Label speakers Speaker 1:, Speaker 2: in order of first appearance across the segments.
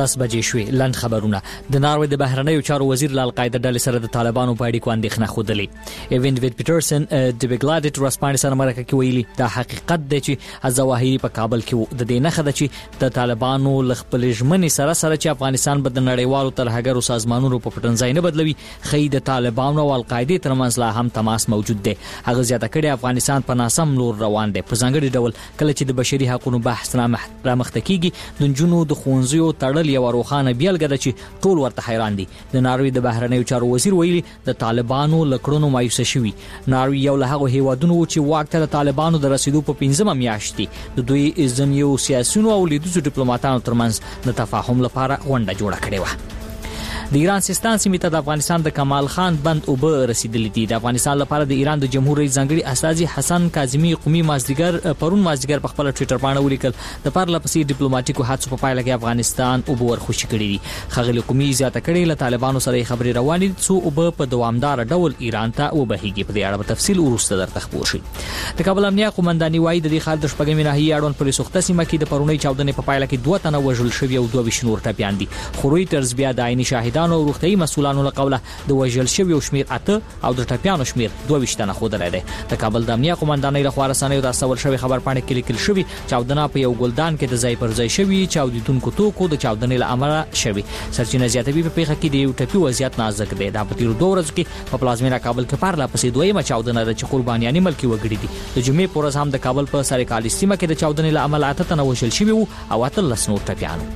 Speaker 1: 10 بجې شوې. لند خبرونه. د ناروې د بهرنیو چارو وزیر له القاعده ډلې سره د طالبانو په اړیکو اندېښنه خوده. ایوین ویټ پیټرسن د بګلاډټ ورسپانې سره مرکه کې ویلي دا حقیقت دی چې الظواهری په کابل کې د دې نخښه ده چې د طالبانو لخپل ژمنې سره چې افغانستان به د نړیوالو ترهګرو سازمانونو په پټنځای نه بدلوي، خې د طالبانو او القاعده ترمنځ لا هم تماس موجود دی. هغه زیاته کړي افغانستان په ناسم لور روان دی. په ځانګړي ډول کله چې د بشري حقوقو بحث رامخته کیږي د جنونو د خونځیو تړل یو روخانه بیلګه ده چې ټول ورته حیران دي. د ناروې د بهرنیو چارو وزیر ویلي د طالبانو لکړونو مایوس شوی. ناروې یو له هغه هیوادونو چې واک ته د طالبانو د رسیدو په 15 میاشت کې د دوی ځینو سیاسيونو او لیدوزو ډیپلوماټانو ترمنځ د تفاهم لپاره غونډه جوړه کړې و. د ایران سیستان سیمې ته د افغانستان د کمال خان بند اوبه رسیدلې دي. د افغانستان لپاره د ایران د جمهور رئیس ځانګړي استازي حسن کاظمي قومي پرون مازدیګر په خپل ټوئیټر باندې ولیکل د پرلپسې ډیپلوماټیکو هڅو په پایله کې افغانستان اوبه ورخوشي کړې دي. خغلی قومي زیاته کړي له طالبانو سره خبرې روانې دي څو اوبه په دوامدار ډول ایران ته وبهیږي. په دې اړه په تفصیل وروسته درته خبر شي. د کابل امنیه قومنداني وايي د دې خال د شپږمې ناحیې اړوند پولیس سخته سیمه کې د پرونی چاودنې په پایله کې 2 تنه وژل شوي او 22 نور ټپيان دي. خو رويټرز بیا د عیني شاهدانو او روغتيایي مسؤلانو له قوله د وژل شوي شمیر 8 او د ټپيانو شمیر 22 تنه خوده دی. د کابل د امنیه قومندانۍ له خوا رسنیو ته استول شوی خبر پاڼې کې لیکل شوی چاودنه په یو ګلدان کې د ځای پر ځای شوی چاودیدونکو توکو د چاودنې له امله شوی. سرچینه زیاتوي په پیښه کې د یو ټپي وضعیت نازک دی. د په تیرو 2 ورځو کې په پلازمینه کابل کې پرلپسې دویمه چاودنه د قربانیاني ملکی وګړي دي. د جمعې پر ورځ هم د کابل په سرکالي سیمه کې د چاودنې له امله 8 تنه وژل شوي او 13 نور ټپيان.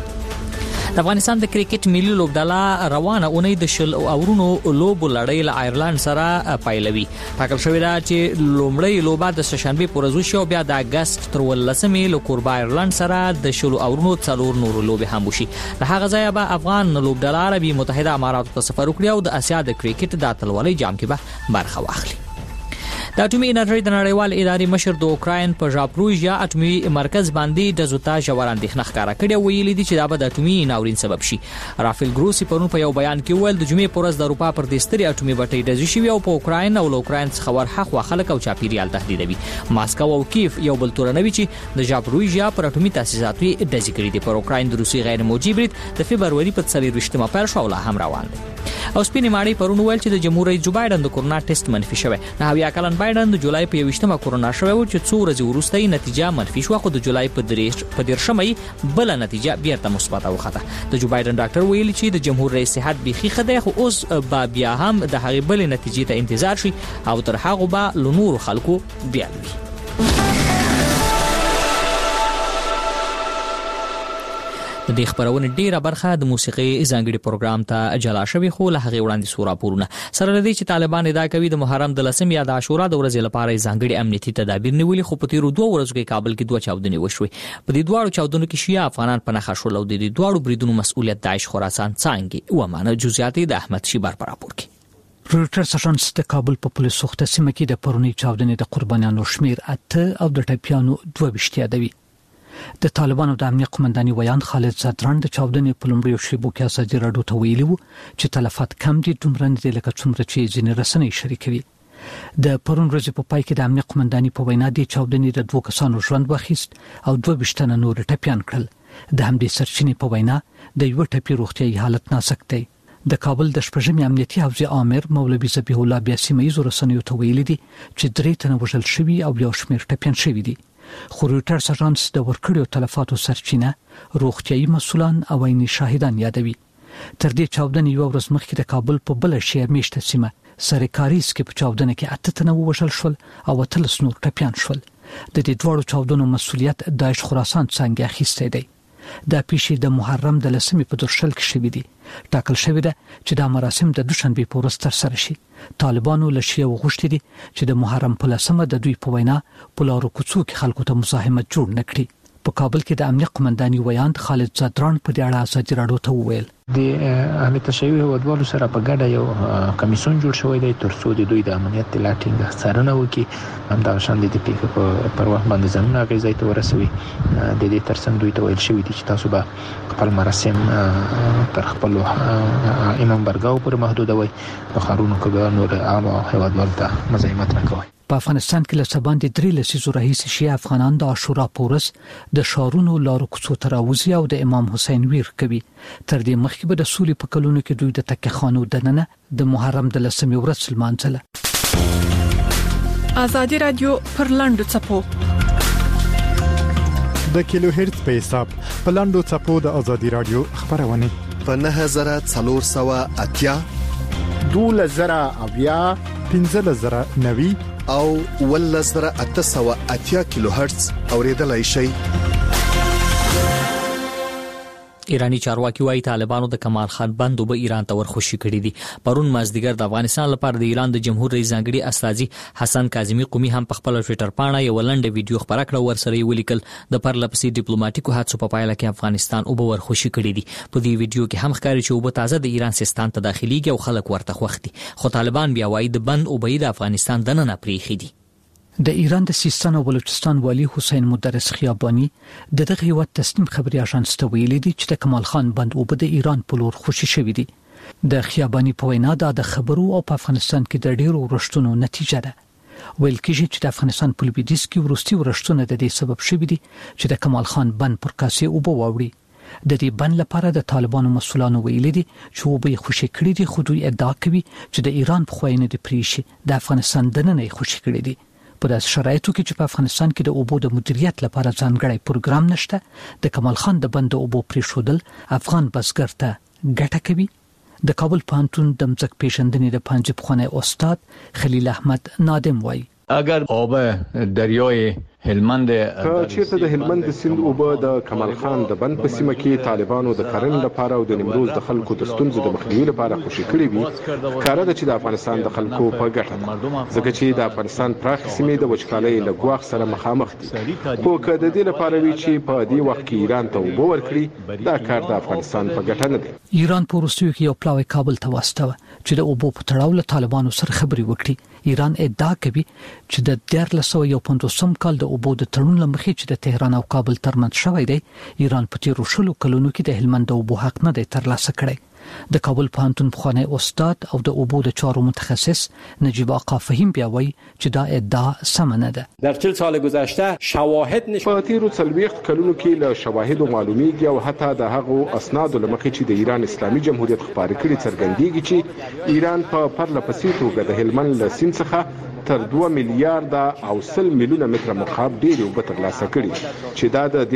Speaker 1: د افغانستان د کرکټ ملي لوبډله روانه اونۍ د شل اورونو لوبو لړۍ له آیرلند سره پایلوي. ټاکل شوی دا چې لومړی لوبه د سهشنبه پر ورځ شو بیا د اگست تر 18مې له کوربه آیرلند سره د شل اورونو څلور نور لوبې هم وشي. له هغه ځایه به افغان لوبډله عربي متحده اماراتو ته سفر وکړي او د اسیا د کرکټ د اتلولۍ جام کې به برخه واخلي. د اټومي انرژي د نړیوال ادارې مشر د اوکراین په ژاپروژیا اټومي مرکز باندې د زوتا ژور اندېښنه ښکاره کړې ویلي دي چې دا به د اټومي ناورین سبب شي. رافیل ګروسی پرون په یو بیان کې وویل د جمعې پر ورځ د اروپا پر دستري اټومي بټۍ ډزې شوي او په اوکراین او اوکراین څخه ورحخوا خلک او چاپیریال تهدیدوي. ماسکو او کیف یو بل تورنوي چې د ژاپروژیا پر اټومي تاسیساتو ډزې کړې دي. پر اوکراین د روسي غیر موجي برید د فبروري په 24مه پیل شو او هم روان دي. او سپینې ماړی پرون ویل چې د جمهور رئیس جو بایدن د کورونا ټیسټ منفي شوی. نه بیا کلن بایدن د جولای په 20مه کورونا شوی او چې 2 ورځې وروسته یې نتیجه منفي شو خو د جولای په 13مه بل نتیجه بیرته مثبت وخته. د جو بایدن ډاکټر ویل چې د جمهور رئیس صحت بيخي خدای خو اوس بیا هم د هغې بل نتیجې ته انتظار شي او تر هغه به لنور خلکو بیالوي. د دې خبرونه ډیره برخه د موسیقي ځانګړي پروګرام ته جلا شوی خو له هغه وړاندې سورا پورونه سره لدی چې طالبان ادعا کوي د محرم د 10 یا د عاشورا د ورځې لپاره ځانګړي امنیتي تدابیر نیولي خو په تیرو 2 ورځو کې کابل کې 2 چاودنې وشوي. په دې دواړو چاودنو کې شیعه افغانان په نخښه شول او د دې دواړو بریدونو مسؤلیت داعش خراسان څنګه و معنی جزئیات د احمد شیبر پر راپور کې.
Speaker 2: رويټرز اژانس د کابل په پولیس سخته سیمه کې د پرونی چاودنې د قربانیانو شمیر 8 او د ټپيانو 22 یادوي. د طالبانو د امنیت قومنداني ویان خالد زادران د چاودنې په لومړیو شیبو کې ازادي راډیو ته ویلي وو چې تلفات کم دي دومره نه دي لکه څومره چې ځینې رسنۍ شریکوي. د پرون ورځې په پای کې د امنیت قومنداني په وینا د چاودنې د 2 کسانو ژوند واخیست او 22 تنه نور ټپيان کړل. د همدې سرچینې په وینا د یو ټپي روغتيایي حالت نازک دی. د کابل د شپږمې امنیتي حوزې امیر مولوي ذبیح الله بیا سیمه رسنیو ته ویلي دي چې 3 تنه وژل شوي او یو شمېر ټپيان شوي دي. خو رويټرز اژانس د ورکړیو تلفاتو سرچینه روغتيایي مسؤلان او عیني شاهدان یادوي. تر دې چاودنې یو ورځ مخکې د کابل په بل شهر میشته سیمه سرکاریز کې په چاودنه کې 8 تنه وژل شول او 13 نور ټپيان شول. د دې دوړو چاودنو مسؤلیت داعش خراسان څنګه اخیسته دی. د پیښې د محرم د 10مې په درشل کې شوې دي. ټاکل شوی ده چې د مراسم د دوشنبه په ورځ تر سره شي. طالبانو له شیعه وغوښتي دي چې د محرم په 10مه د دوی په وینا په لارو کوڅو کې خلکو ته مزاحمت جوړ نکړي. په کابل کې د امنیت قومنداني ویان خالد زادران په دې اړه ازادي راډیو ته وویل
Speaker 3: د اهل تشیع هوادوالو سره په ګډه یو کمیسیون جوړ شوی دی ترڅو د دوی د امنیت ټینګ څارنه وکړي. هم دا شان د پیښې په وخت باندې ځانونه غوښتي ته ورسوي. د دې ترڅنګ دوی ته ویل شوی دی چې تاسو به خپل مراسم تر خپل امام برګاو پر محدود وي. په خارونو کې به نور عام هوادوالو ته مزاحمت نه کوي.
Speaker 2: په افغانستان کې له سباندې 3 لسیزو راهیسې شیعه افغانان د عاشورا پورس د شارونو لارو کوڅو ته راوځي او د امام حسین ویر کوي. تر دې مخکې به د سولې په کلونو کې دوی د تکه خانو دننه د محرم د 10مې ورځ لمانځله.
Speaker 4: ازادي رادیو پر لاندو چپو
Speaker 5: د کیلو هرتز په حساب په لاندو چپو د ازادي رادیو خبرونه
Speaker 6: په 9480
Speaker 5: 2000 1590
Speaker 6: او 1880 کیلو هرتز اوریدلای شي.
Speaker 1: ایرانی چارواکي وايي طالبانو د کمال خان بند وب ایران ته ورخوشي کړی دي. پرون مازدیګر د افغانستان لپاره د ایران د جمهور رئیس ځانګړي استاذي حسن کاظمی قومي هم په خپل ټوئیټر باندې یو لنډ ویډیو خبره کړه ورسره ولیکل د پرلپسې ډیپلوماټیکو هڅو په پایله کې افغانستان وب ورخوشي کړی دي. په دې ویډیو کې هم ښکاري چې وب تازه د ایران سیستان ته داخليږي او خلک ورته خوښ دي. خو طالبان بیا وايي د بند وب د افغانستان دننه پریخي دي.
Speaker 2: د ایران د سیستان او بلوچستان والی حسین مدرس خیابانی د دغه یو تسنیم خبري اژانس ته ویلي دي چې د کمال خان بند او د ایران په لور خوشي شوی دي. د خیابانی په وینا د خبرو او په افغانستان کې د ډیرو ورشتونو نتیجه ده. ویل کېږي چې د افغانستان په لویدیځ کې ورستي ورشتونه د دې سبب شوی دي چې د کمال خان بند پر کاسې او بووري. د دې بند لپاره د طالبانو مسولانو ویلي دي چې وبې خوشي کړی دي، خو دوی ادعا کوي چې د ایران په خوینه دي پریشي د افغانستان دننه خوشي کړی دي. په داس شرایطو کې چې په افغانستان کې د اوبو د مدیریت لپاره ځانګړی پروګرام نشته، د کمال خان د بند اوبو پریښودل افغان بزګر ته ګټه کوي. د کابل پوهنتون د مځک پیژندنې د پنځه پخوانی استاد خلیل احمد نادم وایي
Speaker 7: اگر آب دریای هلمند
Speaker 8: چیرته د هلمند سیند اوبه د کمال خان د بند په سیمه کې طالبانو د کرنې لپاره او د نیمروز د خلکو د ستونزو د مخنیوي لپاره خوشي کړی وي، ښکاره ده چې د افغانستان د خلکو په ګټه ده، ځکه چې د افغانستان پراخ سیمې د وچکالۍ له ګواښ سره مخامخ دي. خو که د دې لپاره وي چې په دې وخت کې ایران ته اوبه ورکړي، دا کار د افغانستان په ګټه نه دی.
Speaker 2: ایران په وروستیو کې یو پلاوی کابل ته واستوه چې د اوبو په تړاو له طالبانو سره خبري وکړي. ایران ادعا کوي چې د 1950 کال د اوبو د تړون لمخې چې د تهران او کابل ترمنځ شوی دی، ایران په تیرو شلو کلونو کې د هلمند اوبو حق نه دی ترلاسه کړی. د کابل پوهنتون پخوانی استاد او د اوبو د چارو متخصص نجیب آقا فهیم بیا وایي چې دا ادعا سم نه ده.
Speaker 9: در 40 سال گذشته شواهد
Speaker 8: په تیرو 40 کلونو کې له شواهدو معلومیږي او حتی د هغو اسنادو لمخې چې د ایران اسلامي جمهوریت خبرې کړي څرګندېږي چې ایران په پرلپسې توګه د هلمند له سیند څخه تر 2 میلیارډ او 100 میلیونه متر مکعب ډیر اوبه ترلاسه کړي، چې دا د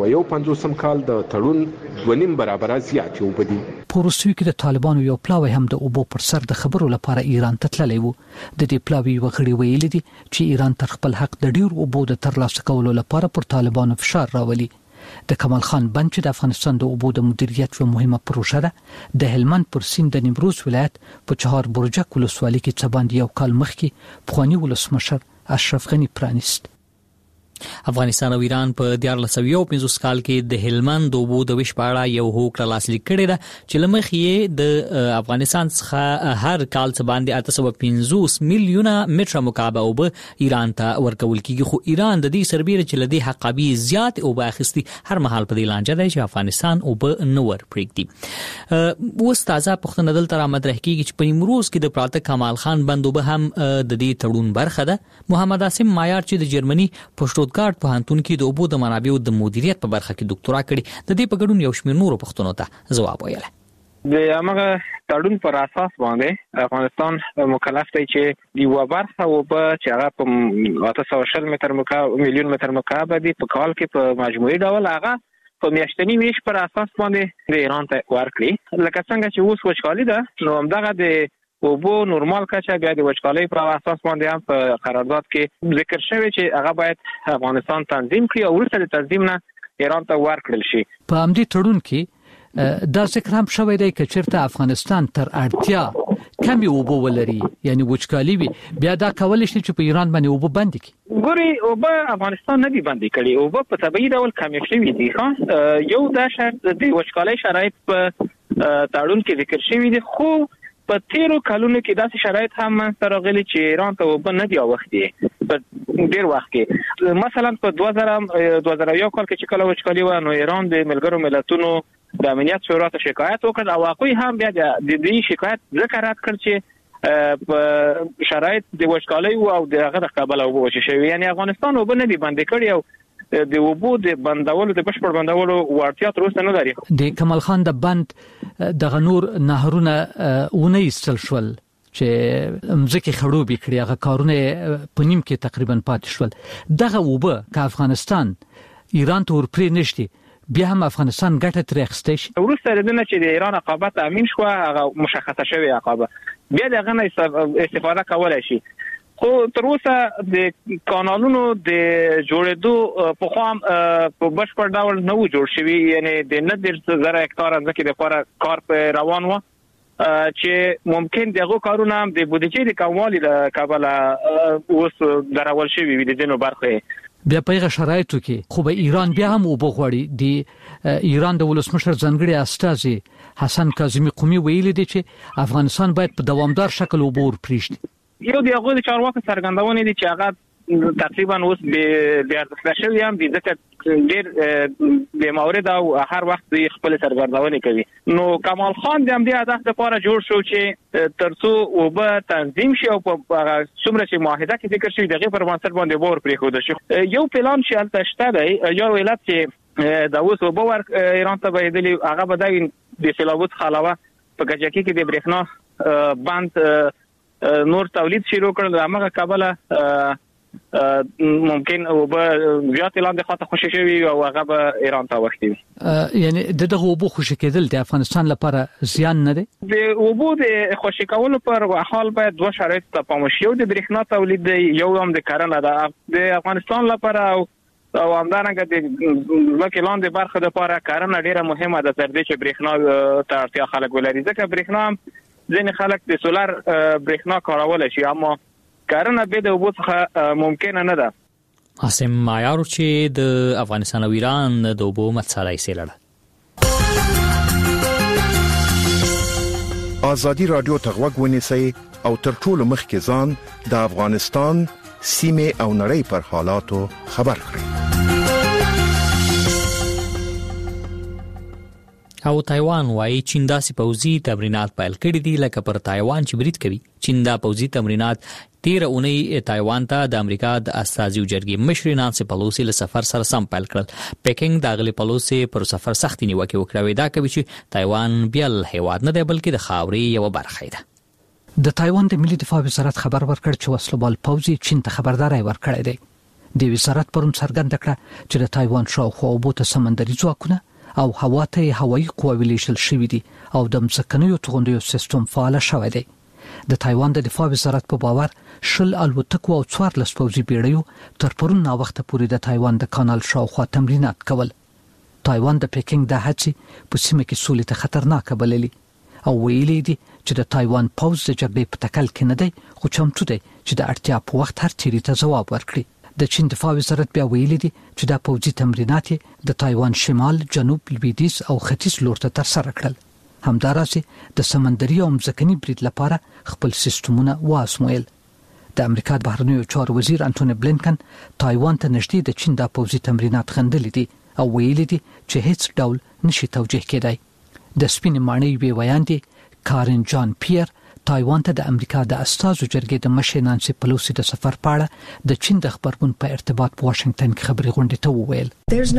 Speaker 8: 1950 کال د تړون 2.5 برابر زیات اوبه دي.
Speaker 2: په روسیې کې د طالبانو یو پلاوی هم د اوبو پر سر د خبرو لپاره ایران ته تللی وو. د دې پلاوی وغړي ویلي دي چې ایران تر خپل حق د ډیر اوبو د ترلاسه کولو لپاره پر طالبانو فشار راولي. د کمال خان بند چې د افغانستان د اوبو د مدیریت یوه مهمه پروژه ده، د هلمند پر سیند د نیمروز ولایت په چهار برجک ولسوالۍ کې څه باندې یو کال مخکې پخوانی ولسمشر اشرف غنی پرانیست.
Speaker 1: افغانستان او ایران په 1950 کال کې د هلمند اوبو د ویش په اړه یو هوکړه لاسلیک کړې ده چې لمخ یې د افغانستان څخه هر کال څه باندې 850 میلیونه متر مکعب اوبه ایران ته ورکول کیږي. خو ایران د دې سربېره چې لدی حقابي زیات اوبه اخیستي هر مهال په دې لانجه دی چې افغانستان اوبه نه ور پرېږدي. اوس تازه پښتنه دلته را مطرح کیږي چې په نیمروز کې د پراته کمال خان بند اوبه هم د دې تړون برخه ده. محمد عاصم مایار چې د جرمني پښتو ګارد پوهنتون کې د اوبو د منابعو د مدیریت په برخه کې ډاکټورا کړې، د دې په ګډون یو شمېر نورو پښتنو ته ځواب ویل.
Speaker 10: د هغه تړون پر اساس باندې افغانستان مکلف دی چې یو برخه اوبه چې هغه په 840 متر مکعب میلیون متر مکعب دي په کال کې په مجموعي ډول هغه په میاشتنی ویش پر اساس باندې د ایران ته ورکړي. لکه څنګه چې اوس وچکالي ده، نو همدغه د اوبو نورمال کچه بیا د وچکالۍ پر اساس باندې هم په قرارداد کې ذکر شوی چې هغه باید افغانستان تنظیم کړي او وروسته د تنظیم نه ایران ته ورکړل شي.
Speaker 2: په همدې تړون کې دا ذکر هم شوی دی چې چیرته افغانستان تر اړتیا کمی اوبو ولري، یعنی وچکالي وي، بیا دا کول شي چې په ایران باندې اوبو بند کړي.
Speaker 10: ګوري اوبه افغانستان نه دی بند کړي، اوبه په طبيعي ډول کمی شوی دي. یو دا شرط د وچکالۍ شرایط په تړون کې ذکر شوی دي، خو په تیرو کلونو کې داسې شرایط هم راغلي چې ایران ته اوبه نه دی اوختي په ډیر وخت کې. مثلا په 2001 کال کې چې کله وچکالي و، نو ایران د ملګرو ملتونو د امنیت شورا ته شکایت وکړ او هغوی هم بیا د دې شکایت ذکر رد کړ چې په شرایط د وچکالۍ او د هغه د قبل او وچ شوی یعنی افغانستان وبنه دی باندې کړی او د وبو د بندولو د بشپړ بندولو وړتیا تر اوسه نه لري.
Speaker 2: د کمال خان د بند د غنور نهرونه ونه ایستل شول چې مزکی خړوبې کړی هغه کارونه په نیم کې تقریبا پاتې شول. دغه وبه که افغانستان ایران ته ورپرې نشتی بیا هم افغانستان ګټه ترې اخیستی شي.
Speaker 10: وروسته د نه چې د ایران عقابت امین شو هغه مشخصه شوی عقابه بیا دغه نه استفاده کولای شي. خو تر اوسه د کانالونو د جوړېدو په خام په بشپړ ډول نه و جوړ شوی یعنی د 9,000 هکتار ځمکې لپاره کار په روان و چې ممکن دغه کارونه د بودیجې د کموالي له کبله اوس درول شوی وي د دینو برخه.
Speaker 2: بیا په هغه شرایطو کې خو به ایران بیا هم وبغوړي د ایران د ولسمشر ځنګړي استازي حسن کاظمی قومي ویلي دي چې افغانستان باید په دوامدار شکل وبور پریږدي.
Speaker 10: یو دی هغه د چارواکو څرګندونه دي چې هغه تقریبا اوس به ارزښت شوی هم د ځکه ډیر به مورد او هر وخت خپل څرګندونه کوي. نو کمال خان د همدې هدف لپاره جوړ شو چې ترڅو وبه تنظیم شي او په څومره چې معاهده کې ذکر شوی دغه پر بنسټ باندې باور پرېښود شي. یو پلان چې البته شته دی یو ولایت چې د اوس وبه ور ایران ته بهدلی هغه به د سیلابوت خلاوه په کجکی کې د برېښنا بند نور تولید شروع کړل هغه کابل ممکن وبه زیات لاندې خاطر خوشی شوی او هغه به ایران ته وختي.
Speaker 2: یعنی دغه وبو خوشی کېدل د افغانستان لپاره زیان نه دی. د
Speaker 10: وبو د خوشی کولو پر حال باید دوه شرایط ته پام وشي. یو د برېښنا تولید دی یو هم د کرنه ده د افغانستان لپاره او همدارنګه د ځمکې لاندې برخه لپاره کرنه ډیره مهمه ده تر دې چې برېښنا ته اړتیا خلک ولري ځکه برېښنا ځینې خلک د سولار برېښنا کارول شي اما کرنه به د اوبو څخه ممکن نه ده.
Speaker 1: عاصم معیار چې د افغانستان او ایران د اوبو مسله یې سره
Speaker 6: ازادي رادیو تغوږ ونیسئ او تر ټولو مخکې ځان د افغانستان سیمه او نړۍ پر حالاتو خبر کړئ.
Speaker 1: او تایوان وايي چین داسې پوځي تمرینات پیل کړي دي لکه پر تایوان چې برید کوي. چین دا پوځي تمرینات 13 اونۍ تایوان ته د امریکا د استازي جرګې مشر نانسي پلوسی له سفر سره سم پیل کړل. پیکینګ د غلي پلوسی پر سفر سختي نیوکه وکړه دا کوي چې تایوان بیا هیواد نه دی بلکې د خاورې یو برخه ده.
Speaker 2: د تایوان د ملي دفاع وزارت خبر ورکړ چې وسلوال پوځي چین ته خبرداري ورکړې ده. د وزارت پرون څرګنده کړه چې د تایوان شاوخوا اوبو ته سمندري ځواکونه او هوا ته هوایي قواوې لیږل شوې دي او د مځکنیو توغندیو سیستم فعال شوی دی. د تایوان د دفاع وزارت په باور شل الوتکو او 14 پوځي بیړیو تر پرون نا وخت پورې د تایوان د کانال شاوخوا تمرینات کول. تایوان د پیکینګ د هڅې په سیمه کې سولې ته خطرناک بللي او ویلي دي چې د تایوان پوځ د جګړې په تکل کې نه دی خو چمتو دی چې د اړتیا په وخت هر چیرې ته ځواب ورکړي. د چین دفاع وزارت بیا ویلي دي چې د پوځي تمرینات د تایوان شمال، جنوب، لویدیځ او ختیځ لور ته ترسره کړل. همدارسه د سمندري او مځکني برید لپاره خپل سیستمونه واسمویل. د امریکا د بهرنیو چارو وزیر انټونی بلینکن تایوان ته نږدې د چین د پوځي تمرینات غندلي دي او ویلي دي چې هیڅ ډول نشي توجیه کېدای. د سپین ماڼۍ وی ویاندې کارن جان پیر تایوان ته د امریکا د استازو جرګې د مشر نانسي پلوسی د سفر په اړه د چین د خبرګون په ارتباط په واشنگټن کې خبري غونډې ته وویل.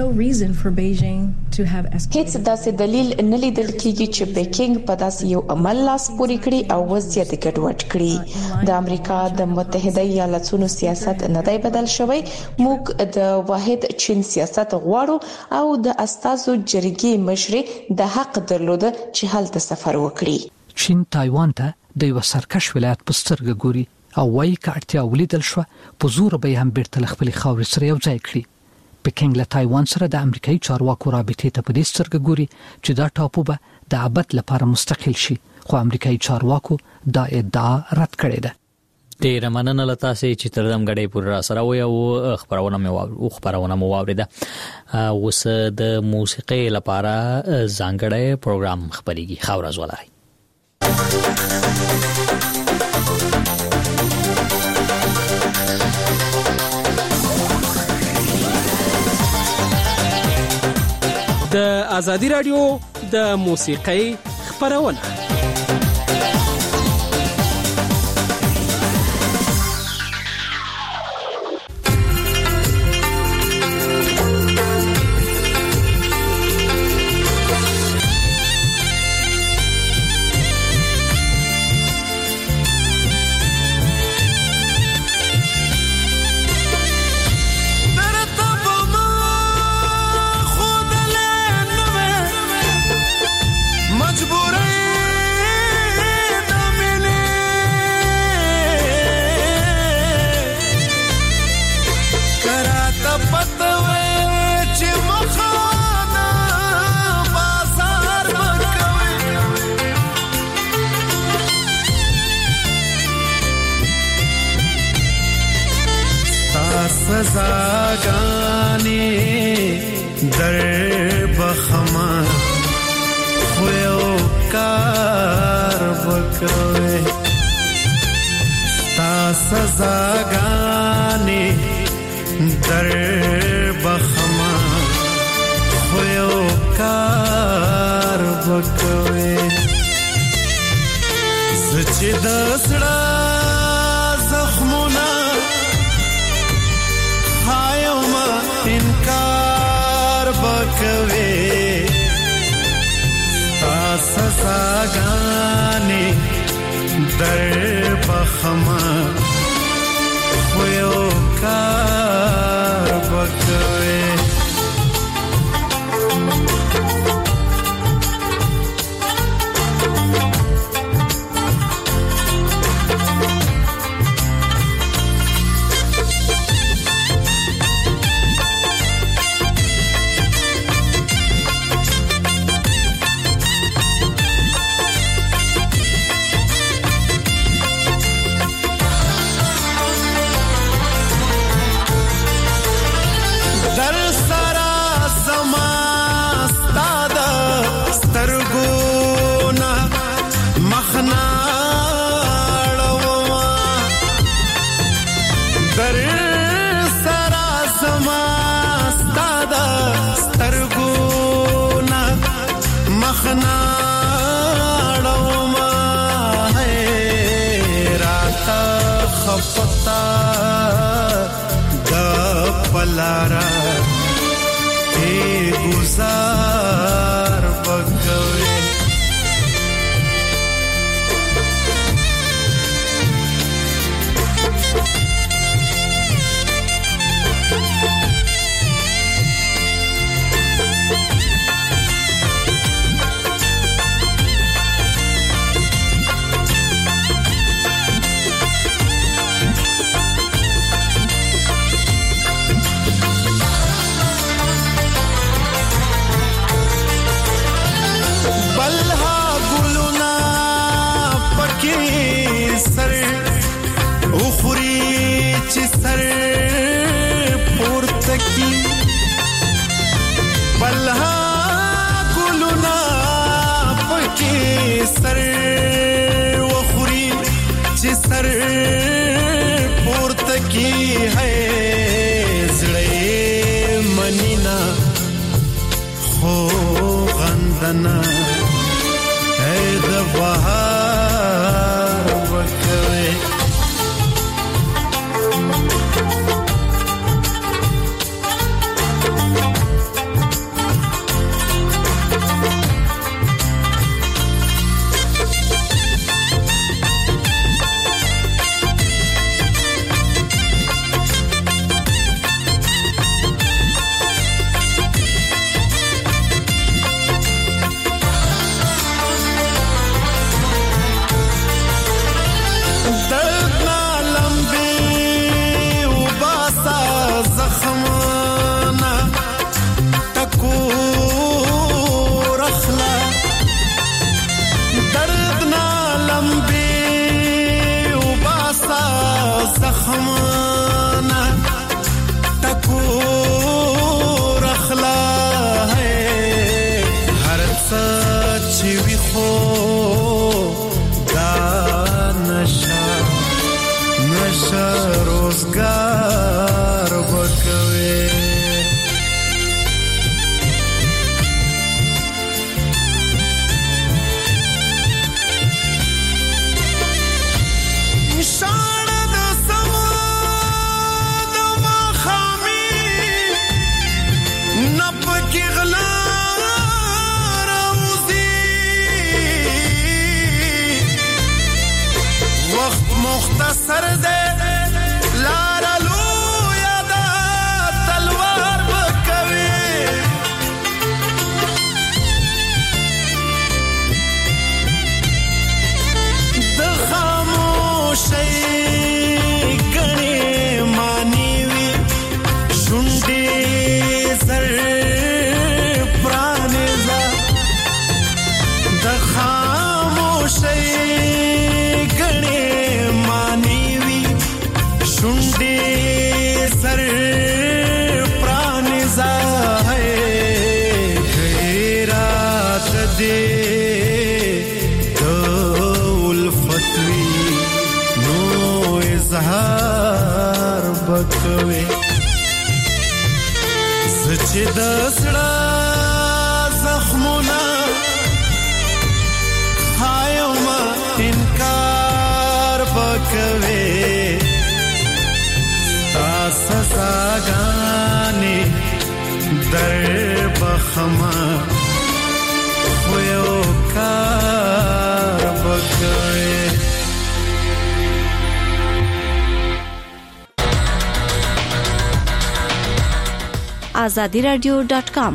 Speaker 11: هیڅ داسې دلیل نه لیدل کیږي چې پیکینګ په داسې یو عمل لاس پورې کړي او وضعیت ګډوډ کړي. د امریکا د متحده ایالاتونو سیاست نه دی بدل شوی. موږ د واحد چین سیاست غواړو او د استازو جرګې مشر د حق درلوده چې هلته سفر وکړي.
Speaker 2: چین تایوان ته د یو سرکش ولایت په سترګه ګوري او وايي چې اړتیا ولیدل شو په زور به هم بیرته خپل خاورې سره یو ځای کړي. پیکینګ له تایوان سره د امریکایي چارواکو رابطې ته په دې سترګه ګوري چې دا ټاپو به د ابد لپاره مستقل شي خو امریکایي چارواکو دا ادعا رد کړې ده.
Speaker 1: ډیر مننه لته چې تر دم غړې پور را سره وي او خبرونه مو واوریده. اوس د موسیقي لپاره ځانګړی پروګرام خبريږي خاورز ولري.
Speaker 12: د ازادي رادیو د موسیقۍ خبرونه
Speaker 13: تپتوي چې مخانه بازار وکوي تا سزاګانې در بخما خو یو کار وکوي تا سزاګانې در بخما خو یو کار وکوي سچې د زړه زخمونه خایو ما انکار وکوي تا سزاګانې در بخما خو یو کار وکوي پلارا ای گزار بکوي سر وخوري چې سر پورته کی ہے زړه منینا خو غندنا اے د بهار وکوي रोजगार वकवे مختصر دے لارا لو یادا تلوار بکوی د خاموشی گنی مانی وی شنڈ چې د زړه زخمونه خایو ما انکار بکوي تا سزاګانې در بخما خو یو کار بکوي.
Speaker 14: azadiradio.com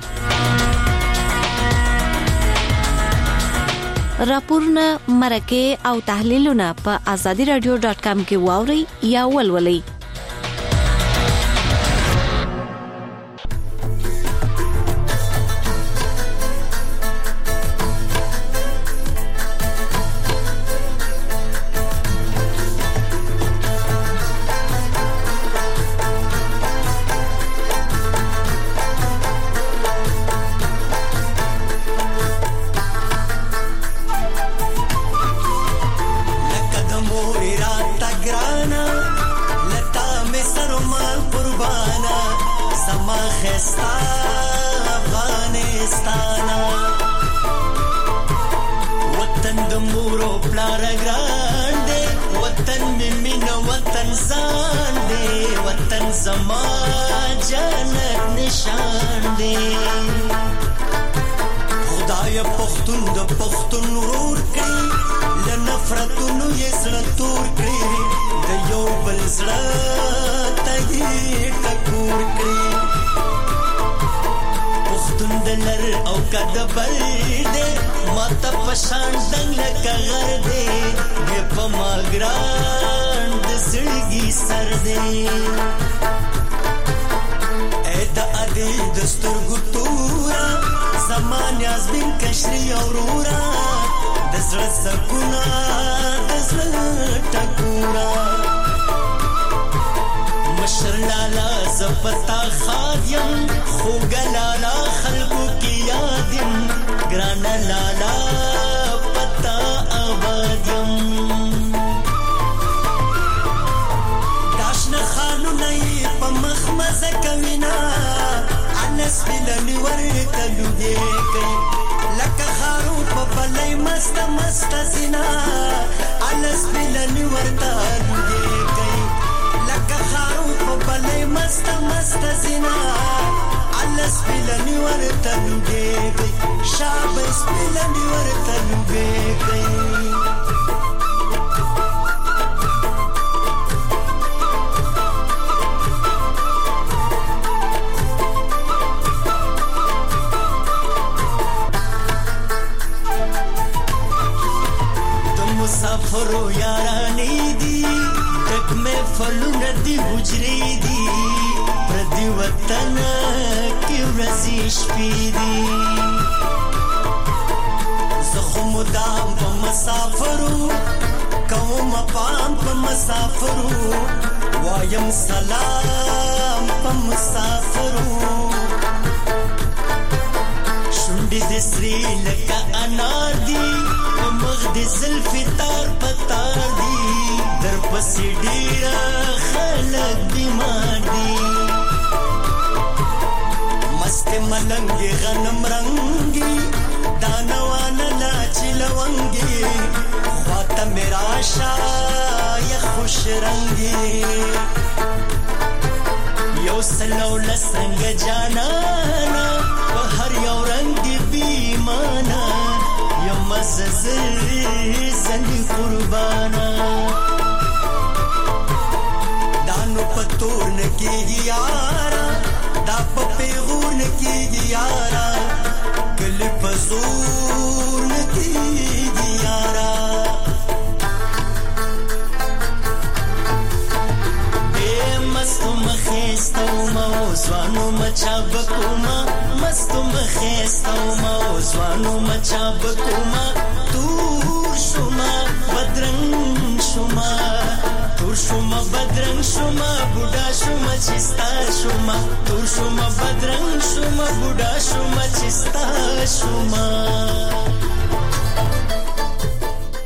Speaker 14: راپورونه مرکه او تحلیلونه په azadiradio.com کې واوري یا ولولئ.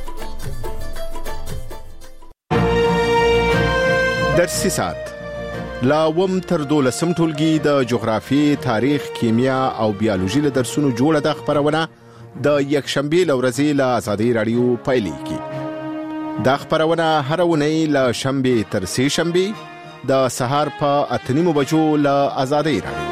Speaker 6: درسي ساعت لا وم تر 12 ټولګي د جغرافي، تاریخ، کیمیا او بیولوژي له درسونو جوړه د خبرونه د یکشنبه لورځي له آزادۍ رادیو پایلیږي. د خبرونه هر ونی له شنبه تر سه شنبه د سهار په 8:30 بجو له آزادۍ رادیو.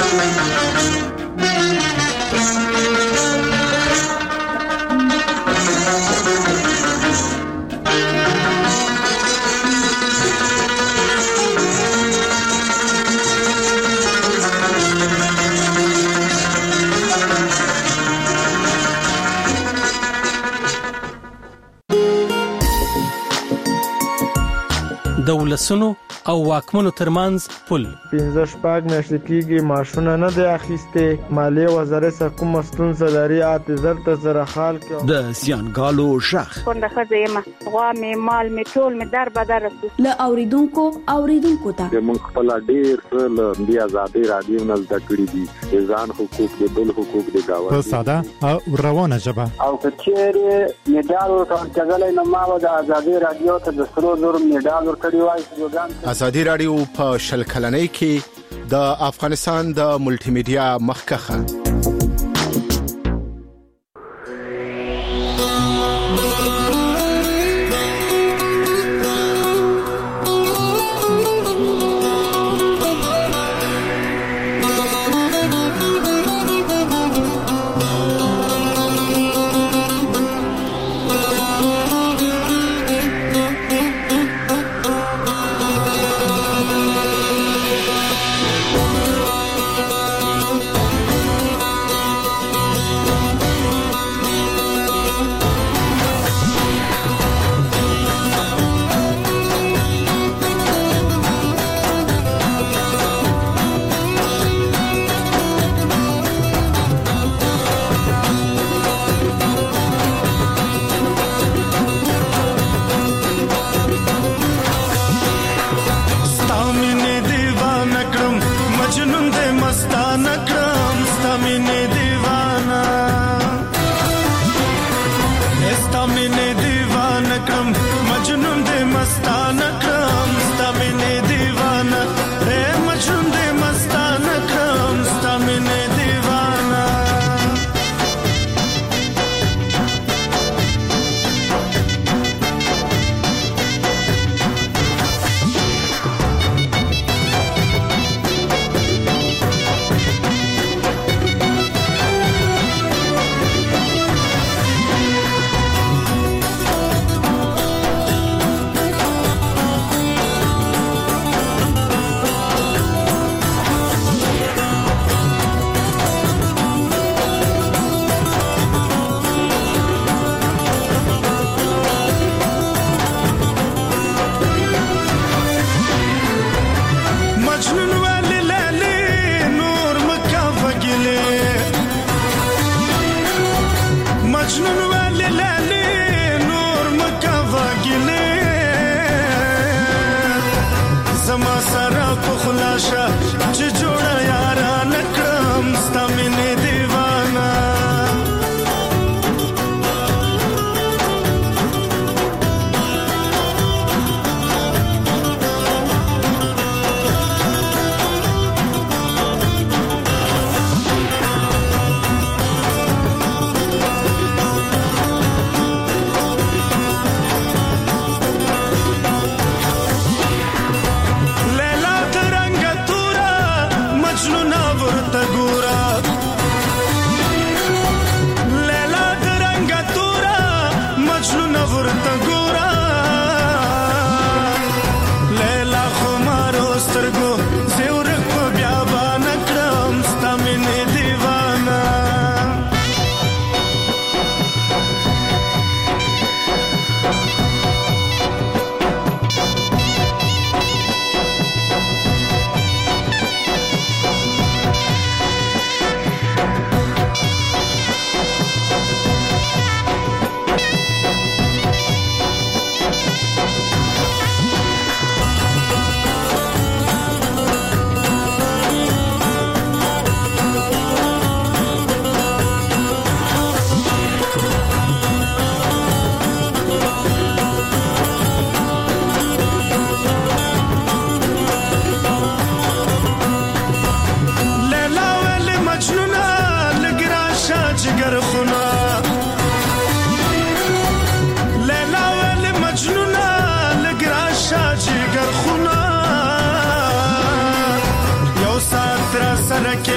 Speaker 12: دولسونو او واکمنو ترمنځ پل
Speaker 15: 15 شپږ میاشتې کېږي ماشونه نه دی اخیسته مالیه وزارت سره کوم ستونزه لري اعتذار ته سره حال کې
Speaker 16: د سیانګالو شخ
Speaker 17: څنګه خزه غوا می مال می ټول می در بدر
Speaker 18: له اوریدونکو ته
Speaker 8: موږ خپل ډیر څه د آزادۍ رادیو نه زده کړی دي ځان حقوق د بل حقوق د گاوند
Speaker 5: په ساده او روانه ژبه
Speaker 19: او کچېره میډال ورکړل نو ما د آزادۍ رادیو ته د سرو زر میډال ورکړی وای.
Speaker 6: آزادۍ رادیو په شل کلنۍ کې د افغانستان د ملټي میډیا مخکخه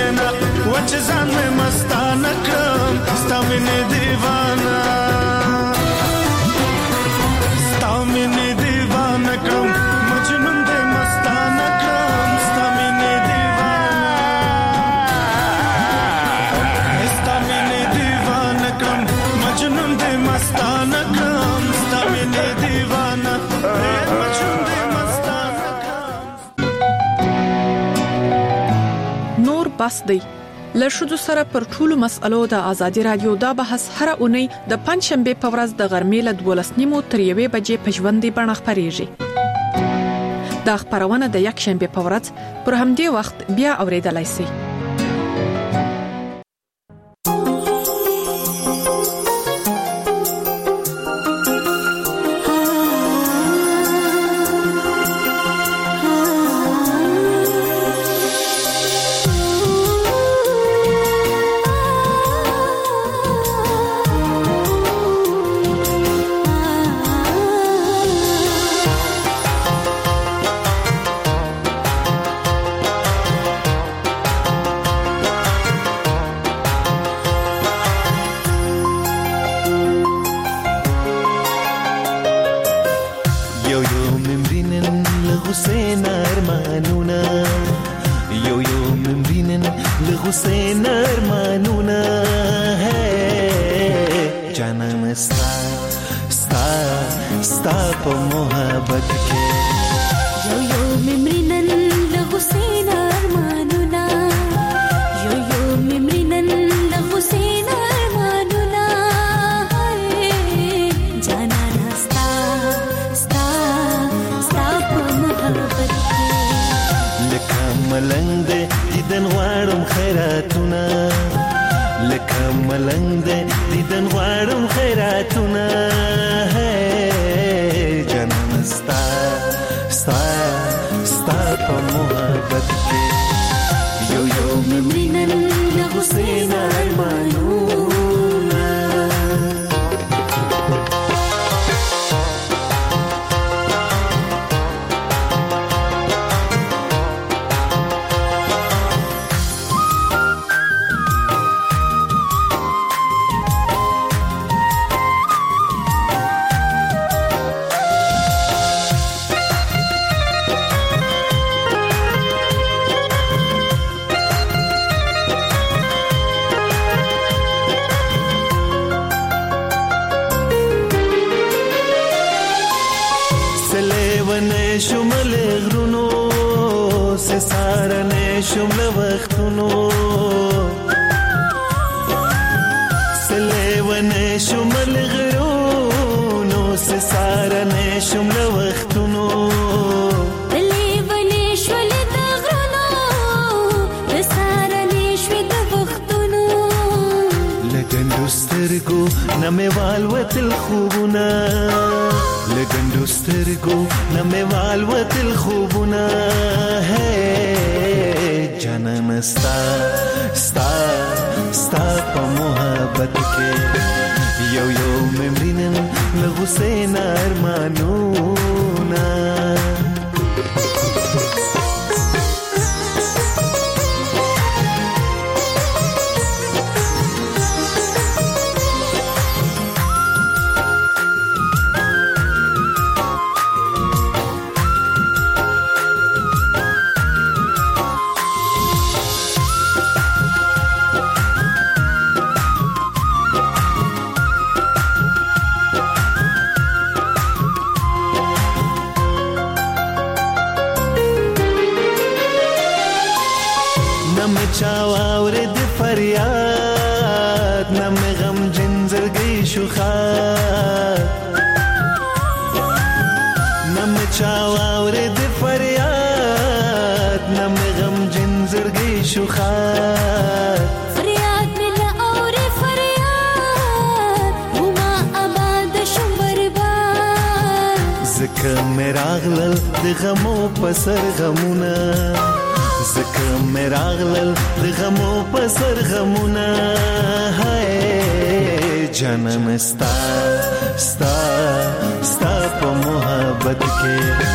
Speaker 13: لینا وچ ځان مې مستانه کړم ستا مینې دیوانه ستا مینې دیوانه کړم مجنون دې مستانه کړم ستا مینې دیوانه ستا مینې دیوانه کړم مجنون دې مستانه کړم ستا مینې دیوانه مجنون دې مستانه کړم.
Speaker 4: نور بس دی له ښځو سره پر ټولو مسألو د ازادي رادیو دا بحث هر اونۍ د پنځشنبه په ورځ د غرمې له 12:30 تر 1 بجې په ژوندۍ بڼه خپرېږي. دا خبرونه د یکشنبه په ورځ پر همدې وخت بیا اوریدلای شئ.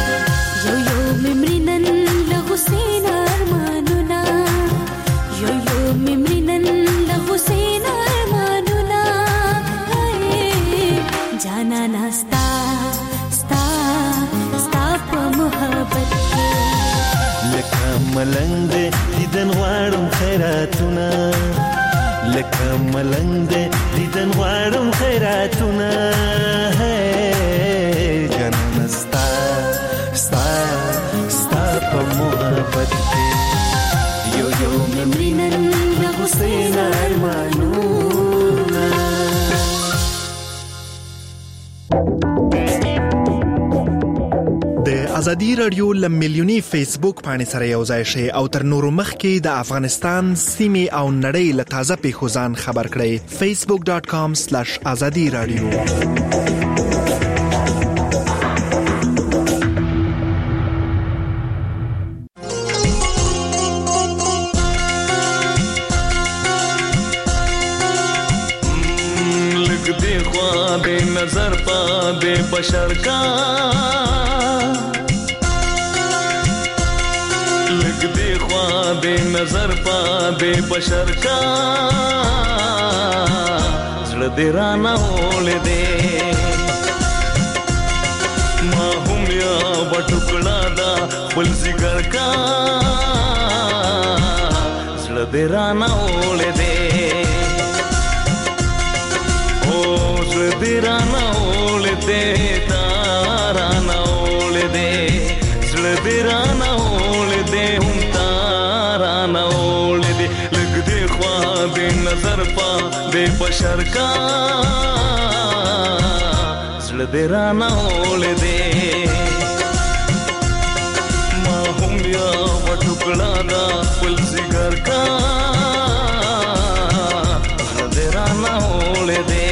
Speaker 20: Yo yo memrinan la Hussein armanuna yo
Speaker 13: ملنګ دې دیدن غواړم خیراتونه لکه ملنګ دې دیدن غواړم خیراتونه جنم ستا ستا ستا په محبت کې یو یو ممرینن د حسین ارمانونه
Speaker 20: ازادي رادیو لمیلیونی فیسبوک باندې سره یو ځای شي او تر نورو مخکې د افغانستان سیمې او نړۍ له تازه پیښو ځان خبر کړئ facebook.com/azadi radio
Speaker 13: لګ دې خوا دې نظر پا دې بشر کا دې نظر پا دې بشر کا زړه دې رانه ولې دې ما هم یا وټکړه دا بل زګر کا زړه دې رانه ولې دې او زړه دې رانه ولې دې تارانه ولې دې زړه دې رانه ولې دې نظر پا دې بشر کا زړه دې رانه ولې دې ما هم یا وټکړه دا خپل زګر کا زړه دې رانه ولې دې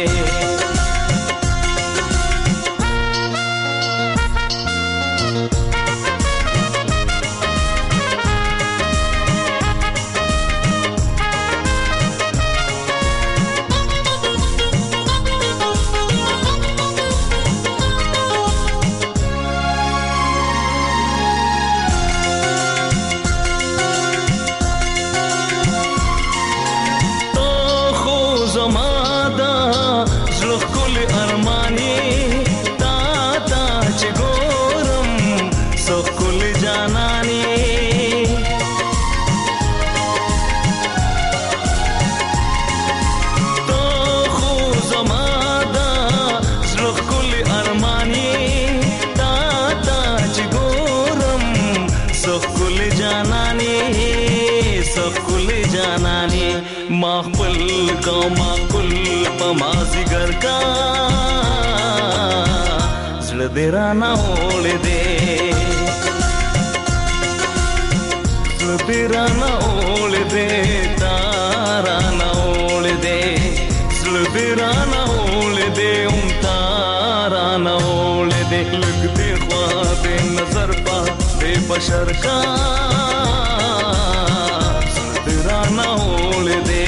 Speaker 13: دې رانه ولې دې زړه دې رانه ولې دې تارانه ولې دې زړه دې رانه ولې دې تارانه ولې دې لګ دې خوا دې نظر پا دې بشر کا زړه دې رانه ولې دې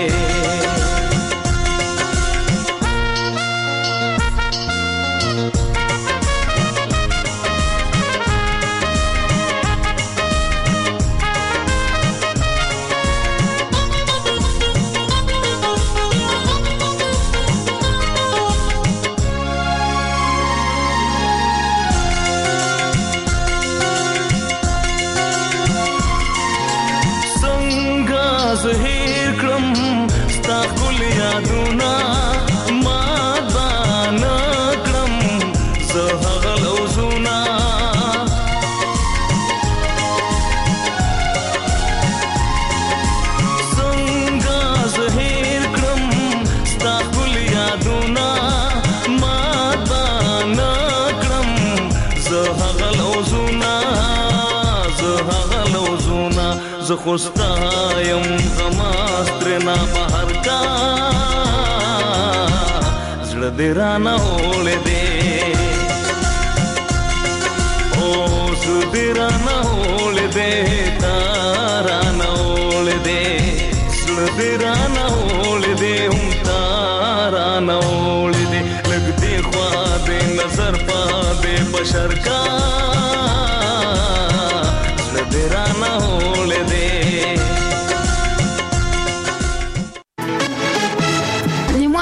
Speaker 13: خوستا یم زماسترنا بهر کا زړه دې رانه ولې دې او زړه دې رانه ولې دې تارانه ولې دې زړه دې رانه ولې دې تارانه ولې دې لګ دې خوا دې نظر پا دې بشر کا زړه دې رانه ولې دې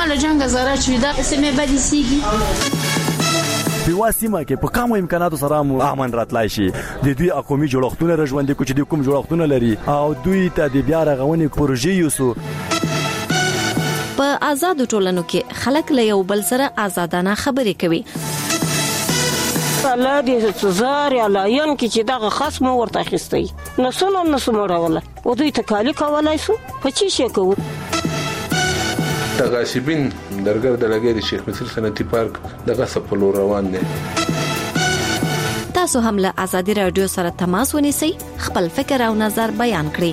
Speaker 21: مال جنگ زاره چې دا سمې بدې سیږي
Speaker 22: په واسمه کې په کومو امکاناتو سره مو امن راتلای شي د دوی اقومي جوړښتونه رژوندې کو چې د کوم جوړښتونه لري او دوی ته د بیا رغونې پروژې یوسو
Speaker 14: په آزاد ټولنو کې خلک له یو بل سره آزادانه خبرې کوي
Speaker 23: الله دې زار یا لاین کې چې دغه خصم ورته اخیستي نو سموړوله او دوی تکالی کولای شو په چی شي کوو
Speaker 8: تغاشبین درګر د لګي د شیخ مصر صنعتي پارک دغه سپلو روان دي
Speaker 14: تاسو هم له آزادي رادیو سره تماس ونیسئ خپل فکر او نظر بیان کړئ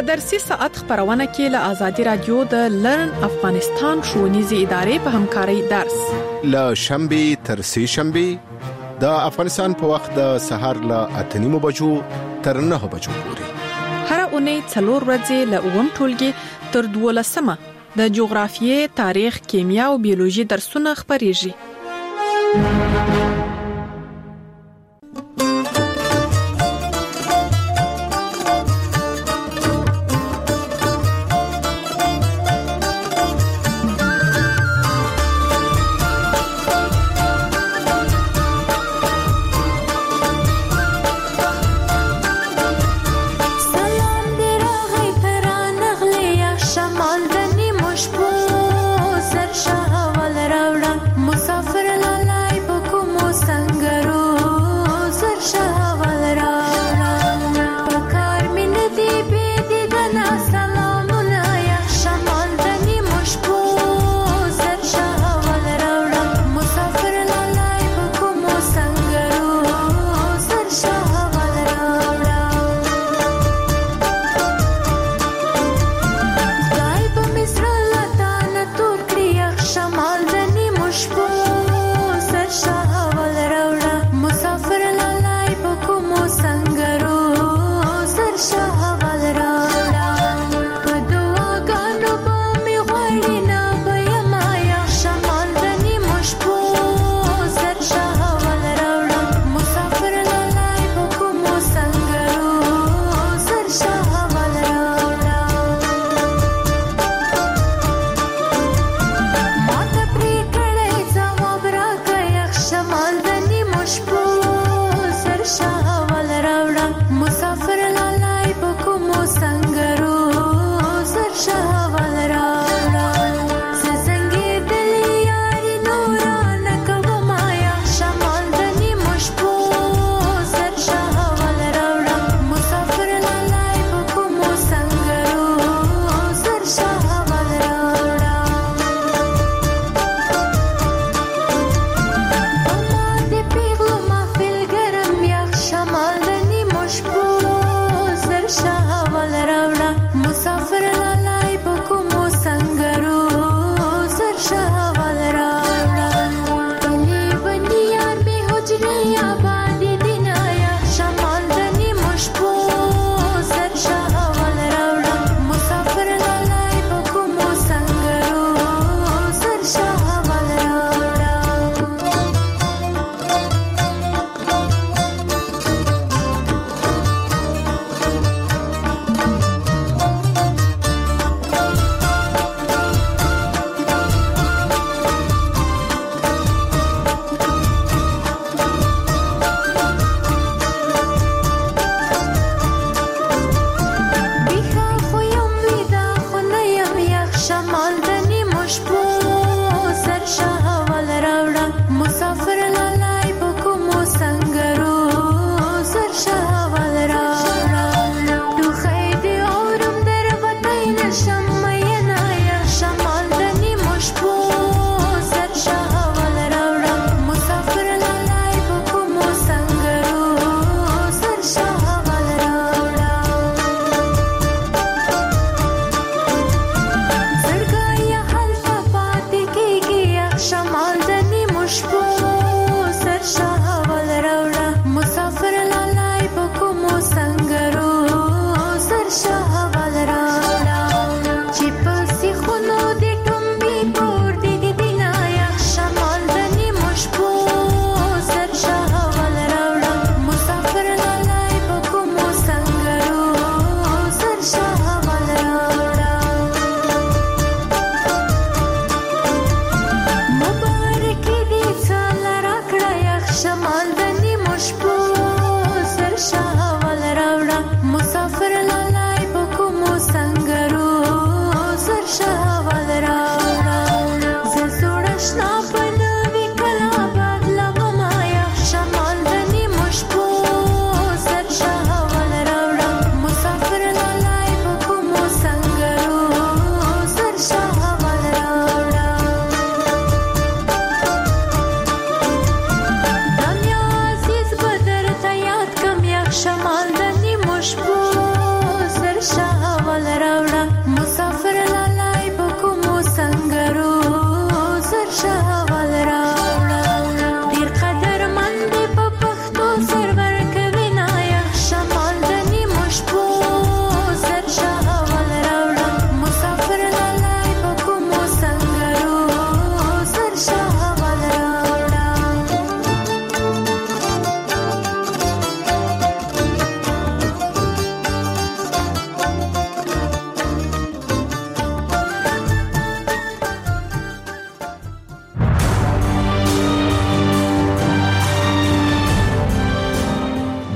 Speaker 4: درسي ساعت خبرونه کې له آزادي رادیو د لرن افغانستان ښوونیزې ادارې په همکاري درس
Speaker 6: له شنبه تر سه شنبه د افغانستان په وخت د سهار له 8:30 بجو تر 9 بجو پورې
Speaker 4: هر اونۍ 4 ورځې له اوم ټولګي تر 12 د جغرافیې، تاریخ، کیمیا او بیولوژي درسونه خبريږي.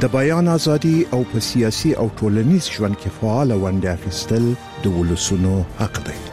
Speaker 16: د بیان ازادي او په سیاسي او ټولنیز ژوند کې فعال ونډه اخیستل د ولسونو حق دی.